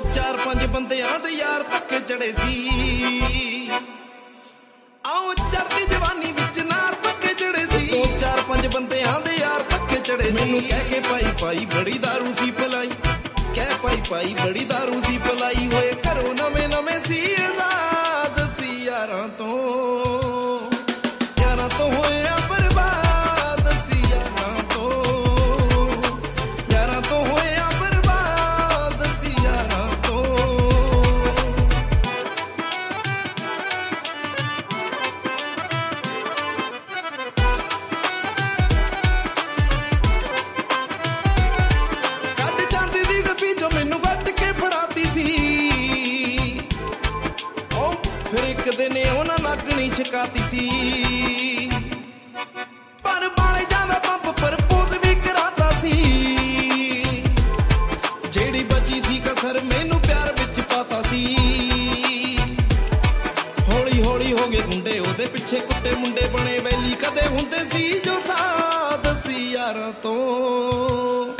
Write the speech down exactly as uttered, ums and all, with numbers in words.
ਚਾਰ ਪੰਜ ਬੰਦਿਆਂ ਦੇ ਯਾਰ ਧੱਕੇ ਚੜੇ ਸੀ। ਆਓ ਚੜਦੀ ਜਵਾਨੀ ਵਿੱਚ ਨਾਰ ਧੱਕੇ ਚੜੇ ਸੀ। ਦੋ ਚਾਰ ਪੰਜ ਬੰਦਿਆਂ ਦੇ ਯਾਰ ਧੱਕੇ ਚੜੇ ਸੀ। ਮੈਨੂੰ ਕਹਿ ਕੇ ਪਾਈ ਪਾਈ ਬੜੀ ਦਾਰੂ ਸੀ ਪਲਾਈ, ਕਹਿ ਪਾਈ ਪਾਈ ਬੜੀ ਦਾਰੂ ਸੀ ਪਲਾਈ। ਹੋਏ ਘਰੋਂ ਨਵੇਂ ਨਵੇਂ ਸੀ ਆਜ਼ਾਦ ਸੀ ਯਾਰਾਂ ਤੋਂ, ਯਾਰਾਂ ਤੋਂ ਹੋਇਆ ਬਰਬਾਦ ਸੀ ਯਾਰਾਂ ਤੋਂ, ਯਾਰਾਂ ਤੋਂ ਹੋਇਆ ਬਰਬਾਦ ਸੀ ਯਾਰਾਂ ਤੋਂ। ਕੱਢ ਜਾਂਦੀ ਦੀ ਡੱਬੀ ਜੋ ਮੈਨੂੰ ਵੱਟ ਕੇ ਫੜਾਤੀ ਸੀ। ਉਹ ਫਿਰ ਇੱਕ ਦਿਨ ਉਹਨਾਂ ਨਾਗਣੀ ਛਕਾਤੀ ਸੀ। ਪਰ ਬਾਲੇ ਜਾਂਦਾ ਪੰਪ ਪ੍ਰਪੋਜ਼ ਵੀ ਕਰਾਤਾ ਸੀ। ਜਿਹੜੀ ਬਚੀ ਸੀ ਕਸਰ ਮੈਨੂੰ ਪਿਆਰ ਵਿੱਚ ਪਾਤਾ ਸੀ। ਹੌਲੀ ਹੌਲੀ ਹੋ ਗਏ ਗੁੰਡੇ ਉਹਦੇ ਪਿੱਛੇ ਕੁੱਟੇ ਮੁੰਡੇ ਬਣੇ ਵੈਲੀ ਕਦੇ ਹੁੰਦੇ ਸੀ ਜੋ ਸਾਧ ਸੀ ਯਾਰਾਂ ਤੋਂ।